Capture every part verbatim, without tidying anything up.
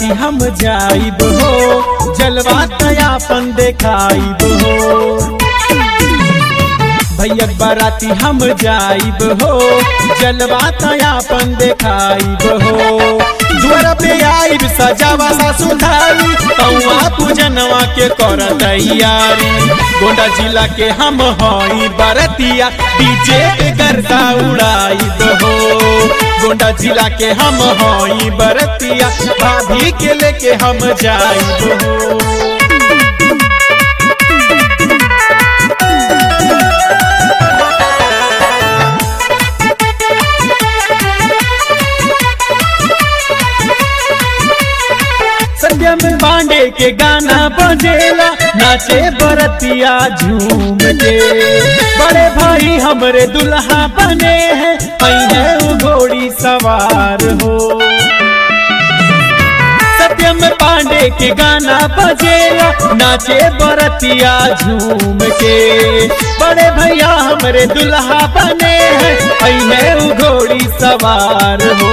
बराती हम जाइब हो, जलवा तयापन देखाइब हो। भैया बराती हम जाइब हो, जलवा तयापन देखाइब हो। द्वार पे आइब सजावा सासुधारी, पौआ पूजनवा के कर तैयारी। गोंडा जिला के हम हई बरतिया, डीजे पे गर्दा उड़ाइब हो। गोंडा जिला के हम हई बरतिया, भाभी के लेके हम जाइब हो। सत्यम पांडे के गाना बजेला, नाचे बरतिया झूम के। बड़े भाई हमरे दुल्हा बने हैं, पहने घोड़ी सवार हो। सत्यम पांडे के गाना बजेला, नाचे बरतिया झूम के। बड़े भैया हमरे दुल्हा बने हैं, पहने घोड़ी सवार हो।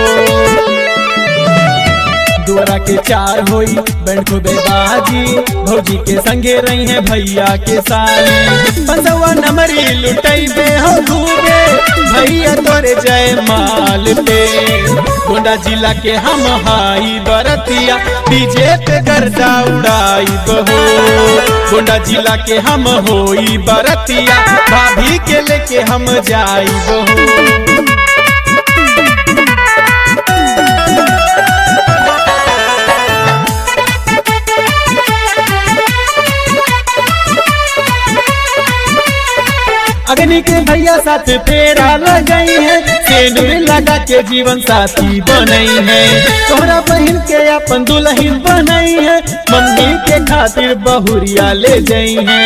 दुआरा के चार होई बैंड को बेबाजी, भौजी के संगे रही है भैया के साली। पंसवा नमरी लुटई बे हो घूमे, भैया तोरे जय माल पे। गोंडा जिला के हम हाई बरतिया, डीजे पे गर्दा उड़ाइब हो। गोंडा जिला के हम होई बरतिया, भाभी के लेके हम जाइब हो। अग्नि के भैया साथ फेरा लगई है, सेनुर लगा के जीवन साथी बनई है। तोहरा बहन के अपन दुल्हन बनई है, मम्मी के खातिर बहुरिया ले गई है।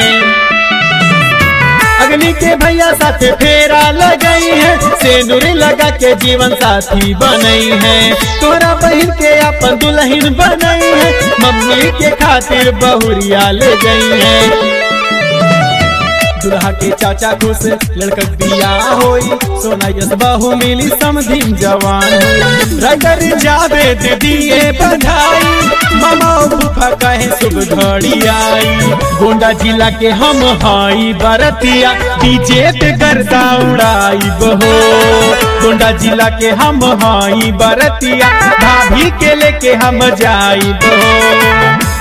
अग्नि के भैया साथ फेरा लगई है, सेनुर लगा के जीवन साथी बनई है। तोहरा बहन के अपन दुल्हन बनई है, मम्मी के खातिर बहुरिया ले गई है। दुल्हा के चाचा खुश लड़कक दिया होई, सोना यस बहू मिली समधिन जवान होई। रगर जावे दे दिए बधाई, मामा फूफा कहे शुभ घड़ी आई। गोंडा जिला के हम हाई बरतिया, डीजे पे गर्दा उड़ाइब हो। गोंडा जिला के हम हाई बरतिया, भाभी के लेके हम जाइब हो।